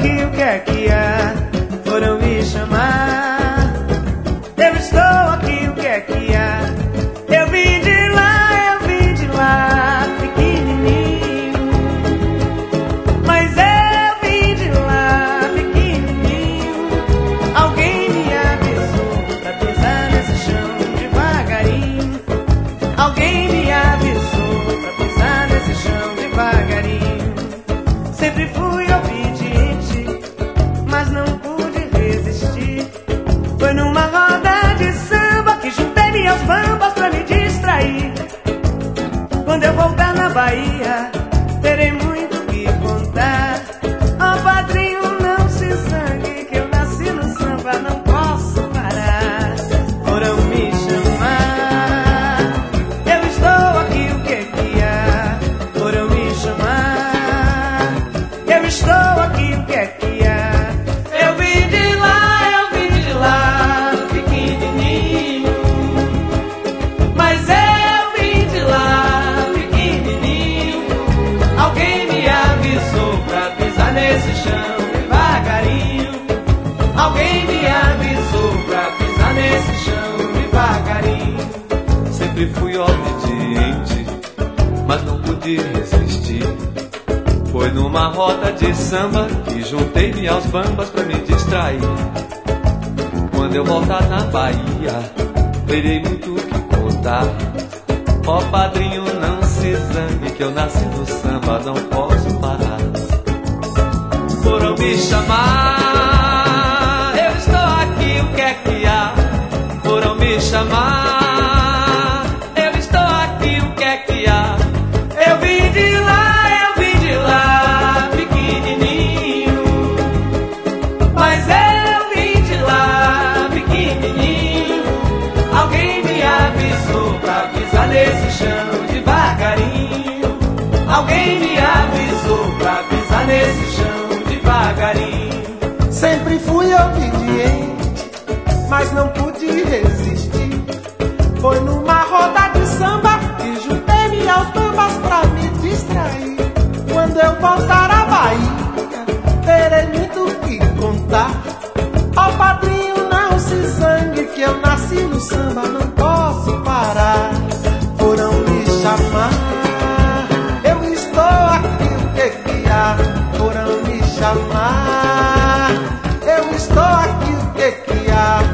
aqui, o que é que há? Foram me chamar. Eu estou aqui, o que é que há? Eu vim de lá, pequenininho. Mas eu vim de lá, pequenininho. Alguém me avisou pra pisar nesse chão devagarinho. Alguém me avisou pra pisar nesse chão devagarinho. Sempre fui obediente, mas não pude resistir. Foi numa roda de samba que juntei minhas bambas pra me distrair. Quando eu voltar na Bahia, terei muito o que contar. Ó padrinho, não se zangue, que eu nasci no samba, não posso parar. Foram me chamar. Eu estou aqui, o que que há? Foram me chamar. Eu estou aqui, o que é que há? Eu vim de lá, pequenininho. Mas eu vim de lá, pequenininho. Alguém me avisou pra pisar nesse chão devagarinho. Alguém me avisou pra pisar nesse chão devagarinho. Sempre fui obediente, mas não pude resistir. Foi numa roda de samba que juntei-me aos bambas pra me distrair. Quando eu voltar na Bahia, terei muito o que contar. Ó padrinho, não se zangue, que eu nasci no samba, não posso parar. Foram me chamar. Eu estou aqui, o que é que há? Foram me chamar. Eu estou aqui, o que é que há? Eu vim de lá, pequenininho. Mas eu vim de lá, pequenininho. Alguém me avisou pra pisar nesse chão devagarinho. Alguém me avisou pra pisar nesse chão devagarinho. Sempre fui obediente, mas não pude resistir. Foi numa roda de samba que juntei-me aos bambas pra me distrair. Quando eu voltar à Bahia, terei muito o que contar. Ó padrinho, não se zangue, que eu nasci no samba, não posso parar. Foram me chamar. Eu estou aqui, o que que há? Foram me chamar. Eu estou aqui, o que que há?